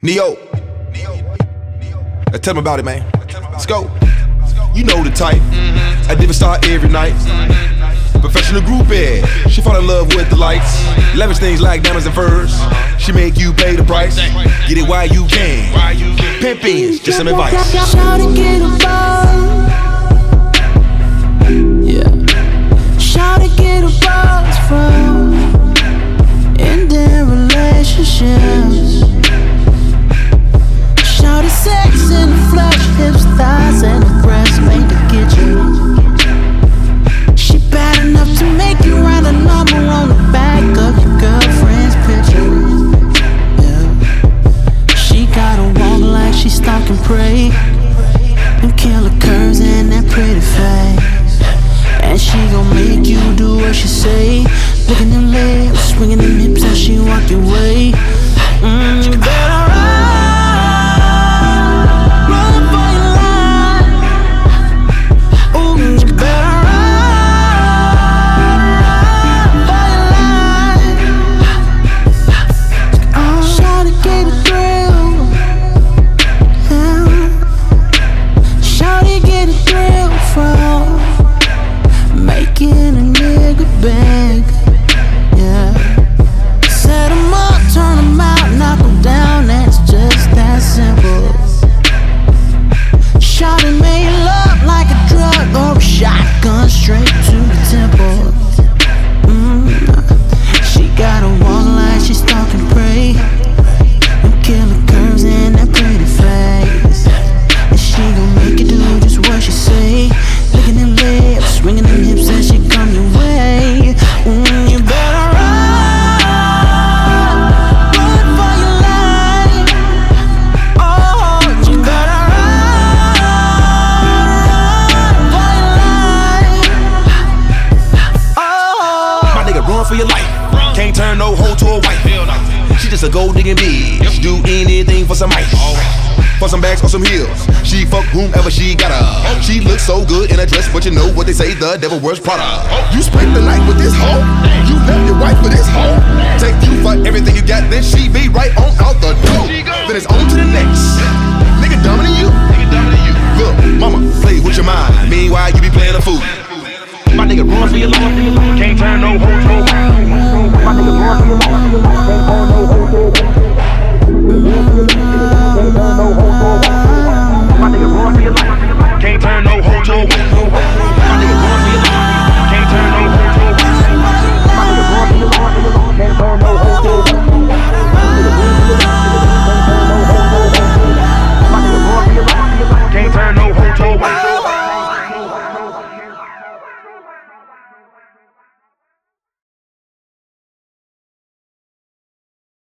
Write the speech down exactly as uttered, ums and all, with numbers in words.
Neo. Now tell me about it, man. Let's go. You know the type. I did start every night. Professional groupie. She fall in love with the lights. Lavish things like diamonds and furs. She make you pay the price. Get it while you can. Pimpin', just some advice. Shawty get a buzz. Yeah. Shawty get a buzz from in their relationships. Shawty sex in the flesh, hips, thighs, and the breasts made to get you. She bad enough to make you write a number on the back of your girlfriend's picture. Yeah. She gotta walk like she stalking prey, and killer curves in that pretty face. And she gon' make you do what she say. Looking them legs, swinging them hips as she walk your way. Mm, you better run. Big, yeah. Set 'em up, turn 'em out, knock 'em down, it's just that simple. Shawty made love like a drug or a shotgun straight to the temple. Mm. She gotta walk like she's stalking prey, and killer curves in that pretty face. And she gon' make you do just what she say. Licking them lips, swinging them hips as she come your way. Mm, you better run, run for your life. Oh, you better run, run for your life. Oh, my nigga, run for your life. Can't turn no hoe to a wife. She just a gold digging bitch. Do anything for some ice. For some bags or some heels. She fuck whomever she got her. She looks so good in a dress, but you know what they say, the devil wears Prada. You spent the night with this hoe. You left your wife for this hoe. Take you for everything you got, then she be right on out the door. Then it's on to the next. Nigga dumber than you. Look, mama, play with your mind. Meanwhile, you be playing a fool. My nigga, run for your life.